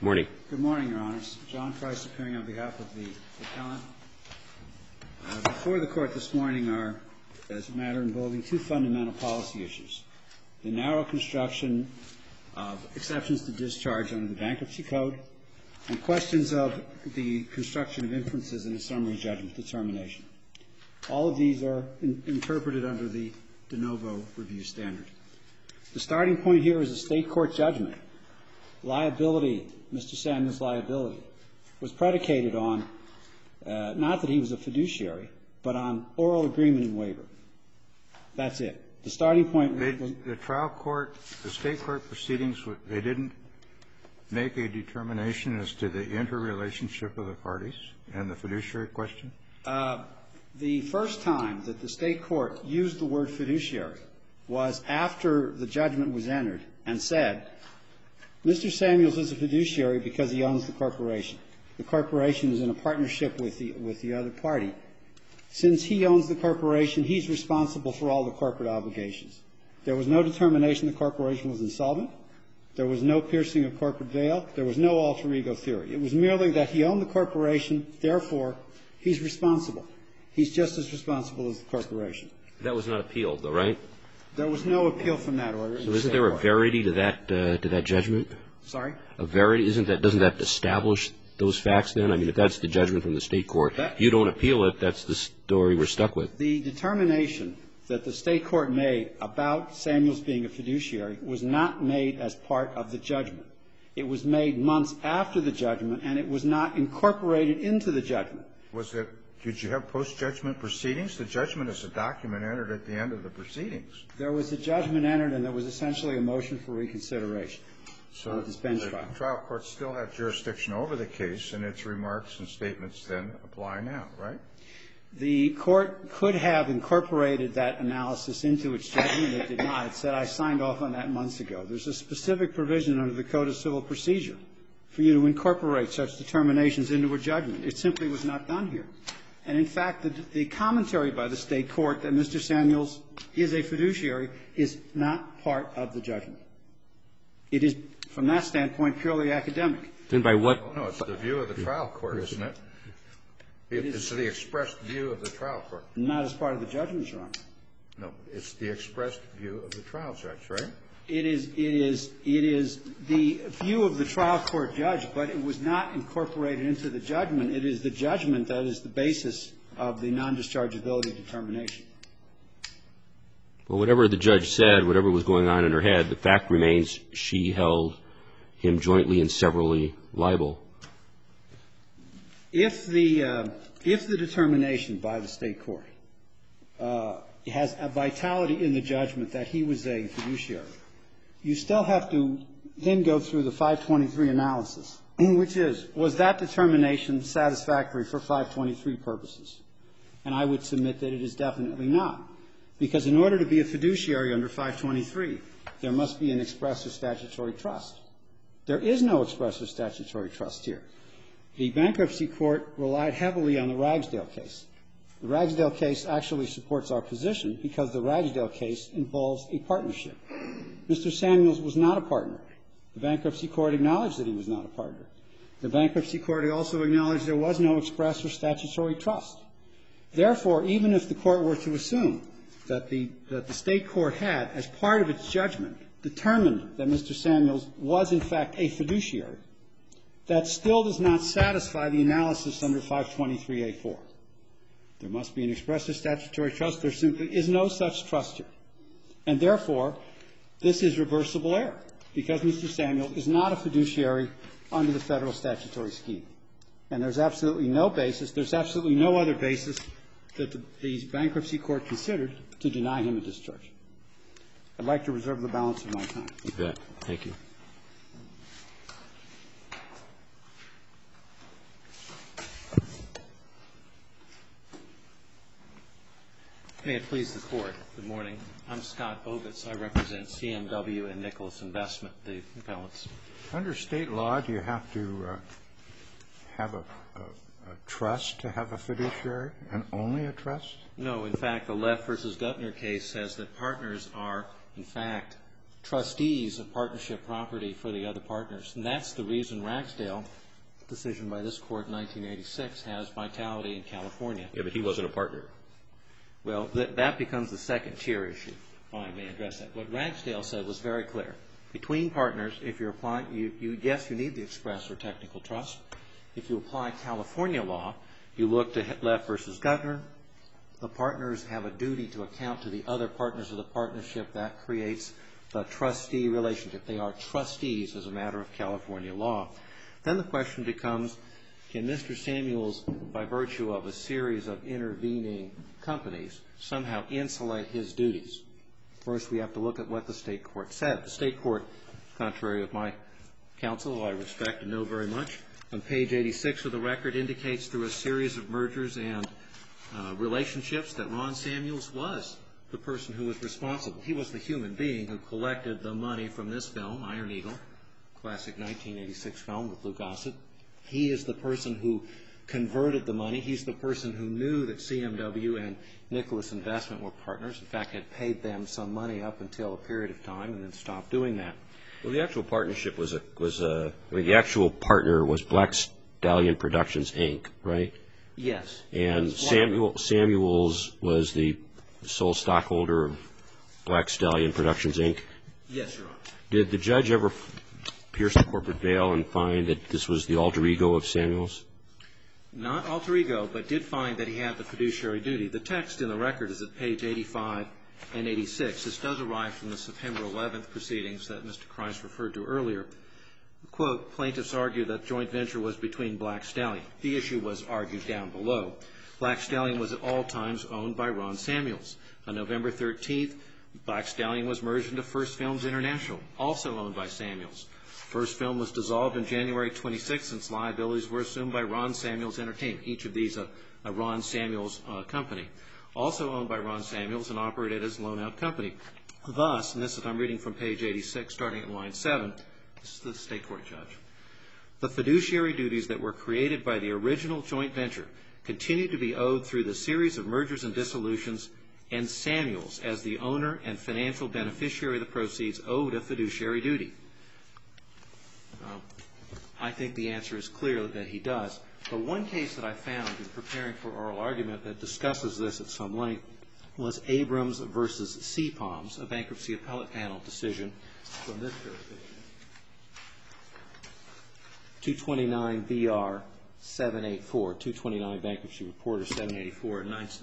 morning. Good morning, Your Honors. John Price appearing on behalf of the appellant. Before the Court this morning are, as a matter involving two fundamental policy issues: the narrow construction of exceptions to discharge under the Bankruptcy Code and questions of the construction of inferences in a summary judgment determination. All of these are interpreted under the de novo review standard. The starting point here is a state court judgment. Liability, Mr. Samuel's liability, was predicated on not that he was a fiduciary, but on oral agreement and waiver. That's it. The starting point was the trial court, the state court proceedings, they didn't make a determination as to the interrelationship of the parties and the fiduciary question? The first time that the state court used the word fiduciary was after the judgment was entered and said, Mr. Samuels is a fiduciary because he owns the corporation. The corporation is in a partnership with the other party. Since he owns the corporation, he's responsible for all the corporate obligations. There was no determination the corporation was insolvent. There was no piercing of corporate veil. There was no alter ego theory. It was merely that he owned the corporation, therefore, he's responsible. He's just as responsible as the corporation. That was not appealed, though, right? There was no appeal from that order. So isn't there a verity to that judgment? Sorry? A verity? Doesn't that establish those facts then? I mean, if that's the judgment from the state court, you don't appeal it, that's the story we're stuck with. The determination that the state court made about Samuels being a fiduciary was not made as part of the judgment. It was made months after the judgment, and it was not incorporated into the judgment. Did you have post-judgment proceedings? The judgment is a document entered at the end of the proceedings. There was a judgment entered, and there was essentially a motion for reconsideration. So the trial court still had jurisdiction over the case, and its remarks and statements then apply now, right? The court could have incorporated that analysis into its judgment. It did not. It said, I signed off on that months ago. There's a specific provision under the Code of Civil Procedure for you to incorporate such determinations into a judgment. It simply was not done here. And, in fact, the commentary by the state court that Mr. Samuels is a fiduciary is not part of the judgment. It is, from that standpoint, purely academic. Then by what? No, it's the view of the trial court, isn't it? It's the expressed view of the trial court. Not as part of the judgment, Your Honor. No, it's the expressed view of the trial judge, right? It is the view of the trial court judge, but it was not incorporated into the judgment. It is the judgment that is the basis of the non-dischargeability determination. Well, whatever the judge said, whatever was going on in her head, the fact remains she held him jointly and severally liable. If the determination by the state court has a vitality in the judgment that he was a fiduciary, you still have to then go through the 523 analysis, which is, was that determination satisfactory for 523 purposes? And I would submit that it is definitely not. Because in order to be a fiduciary under 523, there must be an express or statutory trust. There is no express or statutory trust here. The bankruptcy court relied heavily on the Ragsdale case. The Ragsdale case actually supports our position because the Ragsdale case involves a partnership. Mr. Samuels was not a partner. The bankruptcy court acknowledged that he was not a partner. The bankruptcy court also acknowledged there was no express or statutory trust. Therefore, even if the court were to assume that the state court had, as part of its judgment, determined that Mr. Samuels was, in fact, a fiduciary, that still does not satisfy the analysis under 523A4. There must be an express or statutory trust. There simply is no such trust here. And therefore, this is reversible error because Mr. Samuels is not a fiduciary under the federal statutory scheme. And there's absolutely no basis, there's absolutely no other basis that the bankruptcy court considered to deny him a discharge. I'd like to reserve the balance of my time. You bet. Thank you. May it please the Court. Good morning. I'm Scott Bovitz. I represent CMW and Nicholas Investment, the appellants. Under state law, do you have to have a trust to have a fiduciary and only a trust? No. In fact, the Leff v. Guttner case says that partners are, in fact, trustees of partnership property for the other partners. And that's the reason Ragsdale, decision by this court in 1986, has vitality in California. Yeah, but he wasn't a partner. Well, that becomes the second tier issue, if I may address that. What Ragsdale said was very clear. Between partners, if you're applying, yes, you need the express or technical trust. If you apply California law, you look to Leff versus Guttner. The partners have a duty to account to the other partners of the partnership. That creates the trustee relationship. They are trustees as a matter of California law. Then the question becomes, can Mr. Samuels, by virtue of a series of intervening companies, somehow insulate his duties? First, we have to look at what the state court said. The state court, contrary of my counsel, who I respect and know very much, on page 86 of the record indicates through a series of mergers and relationships that Ron Samuels was the person who was responsible. He was the human being who collected the money from this film, Iron Eagle, classic 1986 film with Lou Gossett. He is the person who converted the money. He's the person who knew that CMW and Nicholas Investment were partners. In fact, had paid them some money up until a period of time and then stopped doing that. Well, the actual partnership the actual partner was Black Stallion Productions, Inc., right? Yes. And Samuels was the sole stockholder of Black Stallion Productions, Inc.? Yes, Your Honor. Did the judge ever pierce the corporate veil and find that this was the alter ego of Samuels? Not alter ego, but did find that he had the fiduciary duty. The text in the record is at page 85 and 86. This does arise from the September 11th proceedings that Mr. Christ referred to earlier. Quote, plaintiffs argue that joint venture was between Black Stallion. The issue was argued down below. Black Stallion was at all times owned by Ron Samuels. On November 13th, Black Stallion was merged into First Films International, also owned by Samuels. First Film was dissolved on January 26th since liabilities were assumed by Ron Samuels Entertainment, each of these a Ron Samuels company. Also owned by Ron Samuels and operated as a loan-out company. Thus, and this is I'm reading from page 86, starting at line 7, this is the state court judge. The fiduciary duties that were created by the original joint venture continue to be owed through the series of mergers and dissolutions, and Samuels, as the owner and financial beneficiary of the proceeds, owed a fiduciary duty. I think the answer is clear that he does. But one case that I found in preparing for oral argument that discusses this at some length was Abrams versus CPOMS, a bankruptcy appellate panel decision from this jurisdiction. 229 BR 784, 229 Bankruptcy Reporter 784,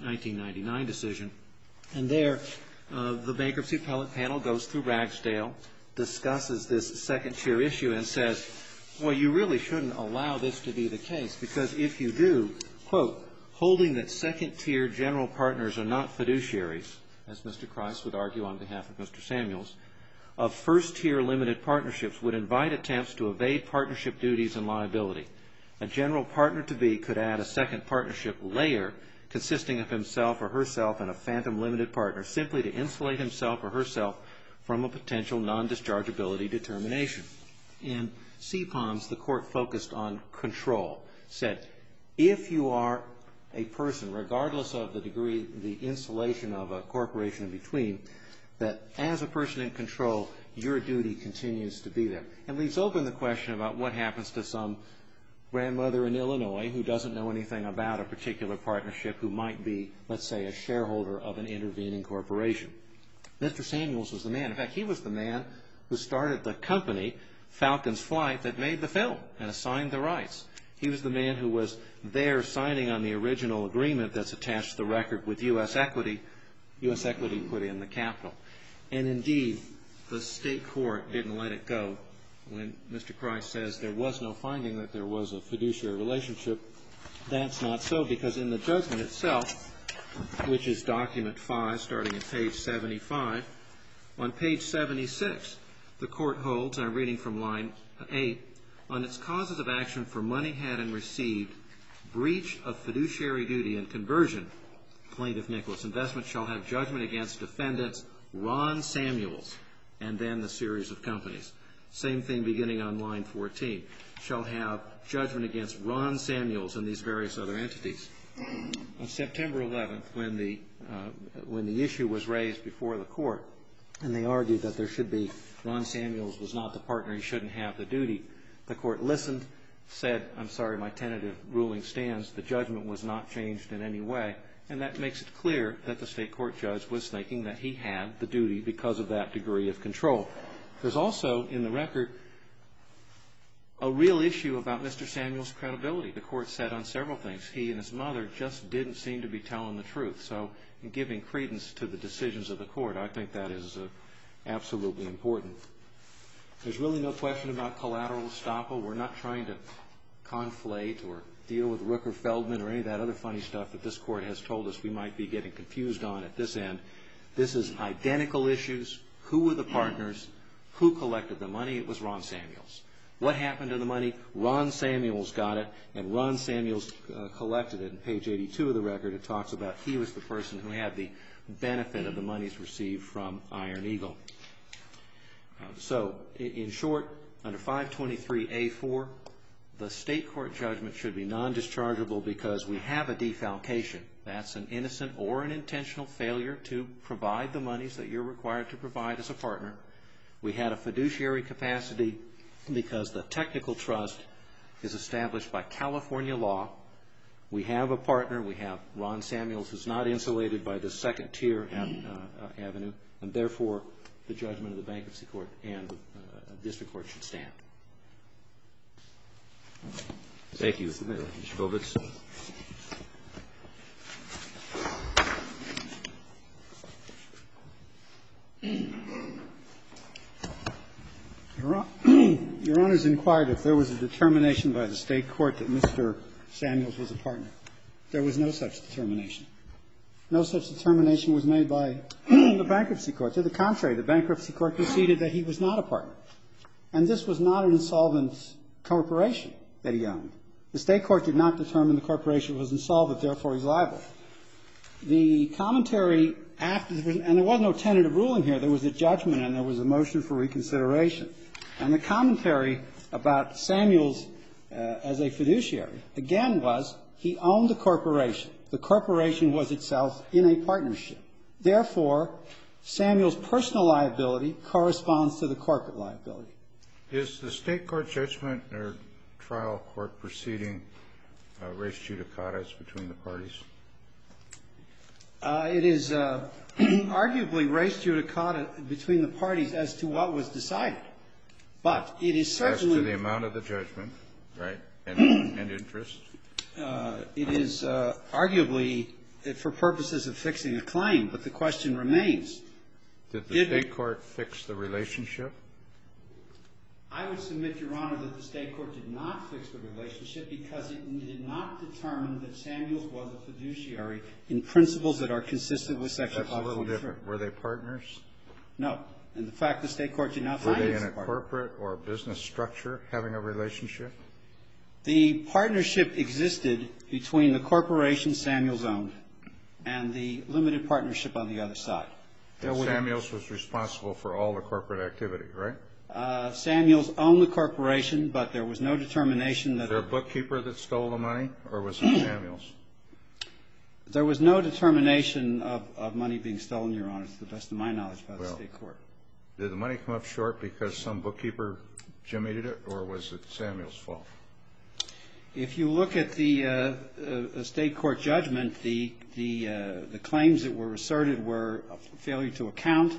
1999 decision. And there, the bankruptcy appellate panel goes through Ragsdale, discusses this second-tier issue, and says, well, you really shouldn't allow this to be the case, because if you do, quote, holding that second-tier general partners are not fiduciaries, as Mr. Christ would argue on behalf of Mr. Samuels, of first-tier limited partnerships would invite attempts to evade partnership duties and liability. A general partner-to-be could add a second partnership layer consisting of himself or herself and a phantom limited partner simply to insulate himself or herself from a potential non-dischargeability determination. In CPOMS, the court focused on control, said if you are a person, regardless of the degree, the insulation of a corporation in between, that as a person in control, your duty continues to be there. And leaves open the question about what happens to some grandmother in Illinois who doesn't know anything about a particular partnership who might be, let's say, a shareholder of an intervening corporation. Mr. Samuels was the man. In fact, he was the man who started the company, Falcon's Flight, that made the film and assigned the rights. He was the man who was there signing on the original agreement that's attached to the record with U.S. Equity. U.S. Equity put in the capital. And indeed, the state court didn't let it go. When Mr. Christ says there was no finding that there was a fiduciary relationship, that's not so, because in the judgment itself, which is document 5, starting at page 75, on page 76, the court holds, and I'm reading from line 8, on its causes of action for money had and received, breach of fiduciary duty and conversion, plaintiff Nicholas Investment shall have judgment against defendants Ron Samuels, and then the series of companies. Same thing beginning on line 14. Shall have judgment against Ron Samuels and these various other entities. On September 11th, when the issue was raised before the court, and they argued that there should be, Ron Samuels was not the partner, he shouldn't have the duty. The court listened, said, I'm sorry, my tentative ruling stands. The judgment was not changed in any way, and that makes it clear that the state court judge was thinking that he had the duty because of that degree of control. There's also, in the record, a real issue about Mr. Samuels' credibility. The court said on several things he and his mother just didn't seem to be telling the truth. So in giving credence to the decisions of the court, I think that is absolutely important. There's really no question about collateral estoppel. We're not trying to conflate or deal with Rooker-Feldman or any of that other funny stuff that this court has told us we might be getting confused on at this end. This is identical issues. Who were the partners? Who collected the money? It was Ron Samuels. What happened to the money? Ron Samuels got it, and Ron Samuels collected it. In page 82 of the record, it talks about he was the person who had the benefit of the monies received from Iron Eagle. So, in short, under 523A4, the state court judgment should be non-dischargeable because we have a defalcation. That's an innocent or an intentional failure to provide the monies that you're required to provide as a partner. We had a fiduciary capacity because the technical trust is established by California law. We have a partner. We have Ron Samuels, who's not insulated by the second-tier avenue, and therefore the judgment of the bankruptcy court and the district court should stand. Thank you, Mr. Bovitz. Your Honor's inquired if there was a determination by the state court that Mr. Samuels was a partner. There was no such determination. No such determination was made by the bankruptcy court. To the contrary, the bankruptcy court conceded that he was not a partner. And this was not an insolvent corporation that he owned. The state court did not determine the corporation was insolvent, therefore he's liable. The commentary after, and there was no tentative ruling here, there was a judgment and there was a motion for reconsideration. And the commentary about Samuels as a fiduciary, again, was he owned the corporation. The corporation was itself in a partnership. Therefore, Samuels' personal liability corresponds to the corporate liability. Is the state court judgment or trial court proceeding res judicata between the parties? It is arguably res judicata between the parties as to what was decided. But it is certainly... As to the amount of the judgment, right, and interest? It is arguably for purposes of fixing a claim, but the question remains. Did the state court fix the relationship? I would submit, Your Honor, that the state court did not fix the relationship because it did not determine that Samuels was a fiduciary in principles that are consistent with Section 523. That's a little different. Were they partners? No. And the fact the state court did not find him as a partner. Were they in a corporate or business structure having a relationship? The partnership existed between the corporation Samuels owned and the limited partnership on the other side. Samuels was responsible for all the corporate activity, right? Samuels owned the corporation, but there was no determination that... Was there a bookkeeper that stole the money, or was it Samuels? There was no determination of money being stolen, Your Honor, to the best of my knowledge, by the state court. Did the money come up short because some bookkeeper jimmied it, or was it Samuels' fault? If you look at the state court judgment, the claims that were asserted were a failure to account.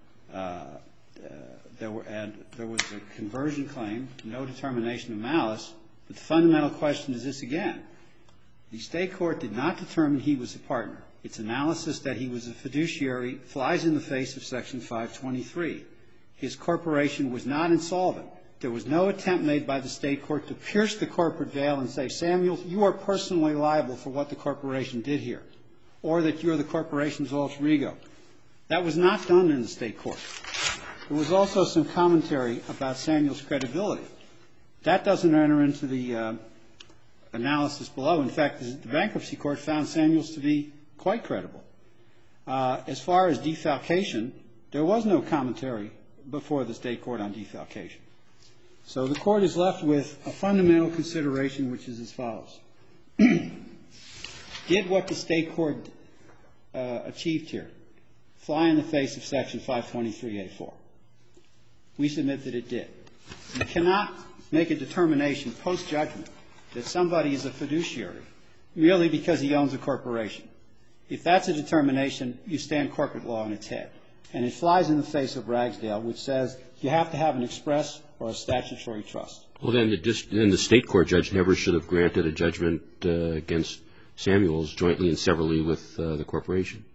There was a conversion claim, no determination of malice. But the fundamental question is this again. The state court did not determine he was a partner. Its analysis that he was a fiduciary flies in the face of Section 523. His corporation was not insolvent. There was no attempt made by the state court to pierce the corporate veil and say, Samuels, you are personally liable for what the corporation did here, or that you're the corporation's alter ego. That was not done in the state court. There was also some commentary about Samuels' credibility. That doesn't enter into the analysis below. In fact, the bankruptcy court found Samuels to be quite credible. As far as defalcation, there was no commentary before the state court on defalcation. So the court is left with a fundamental consideration, which is as follows. Did what the state court achieved here fly in the face of Section 523A4? We submit that it did. You cannot make a determination post-judgment that somebody is a fiduciary merely because he owns a corporation. If that's a determination, you stand corporate law on its head. And it flies in the face of Ragsdale, which says you have to have an express or a statutory trust. Well, then the state court judge never should have granted a judgment against Samuels jointly and severally with the corporation.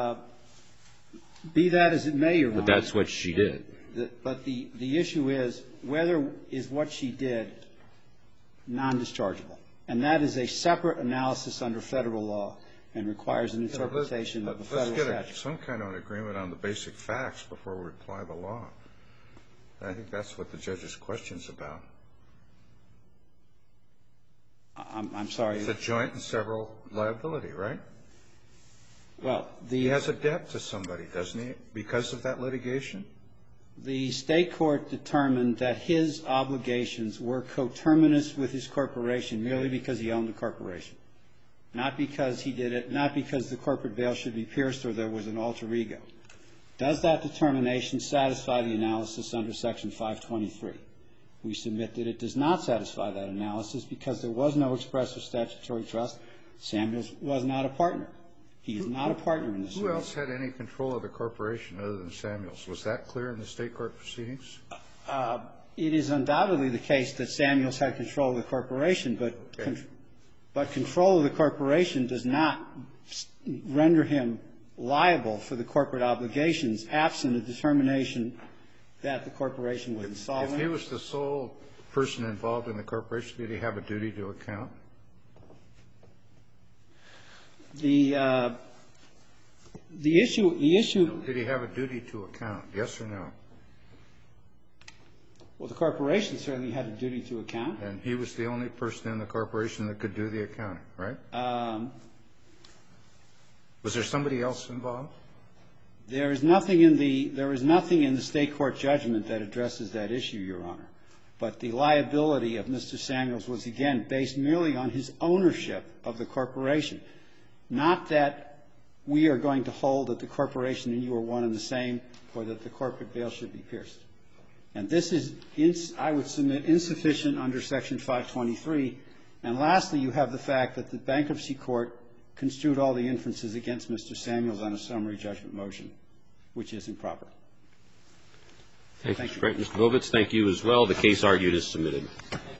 Be that as it may, Your Honor. But that's what she did. But the issue is, whether is what she did non-dischargeable. And that is a separate analysis under federal law and requires an interpretation of the federal statute. Let's get some kind of an agreement on the basic facts before we apply the law. I think that's what the judge's question's about. I'm sorry. It's a joint and several liability, right? Well, he has a debt to somebody, doesn't he, because of that litigation? The state court determined that his obligations were coterminous with his corporation merely because he owned the corporation. Not because he did it, not because the corporate veil should be pierced or there was an alter ego. Does that determination satisfy the analysis under Section 523? We submit that it does not satisfy that analysis because there was no express or statutory trust. Samuels was not a partner. He is not a partner in this. Who else had any control of the corporation other than Samuels? Was that clear in the state court proceedings? It is undoubtedly the case that Samuels had control of the corporation, but control of the corporation does not render him liable for the corporate obligations absent a determination that the corporation was insolvent. If he was the sole person involved in the corporation, did he have a duty to account? The issue. Did he have a duty to account? Yes or no? Well, the corporation certainly had a duty to account. And he was the only person in the corporation that could do the accounting, right? Was there somebody else involved? There is nothing in the state court judgment that addresses that issue, Your Honor. But the liability of Mr. Samuels was, again, based merely on his ownership of the corporation. Not that we are going to hold that the corporation and you are one and the same or that the corporate veil should be pierced. And this is, I would submit, insufficient under Section 523. And lastly, you have the fact that the bankruptcy court construed all the inferences against Mr. Samuels on a summary judgment motion, which is improper. Thank you. Mr. Bovitz, thank you as well. The case argued is submitted.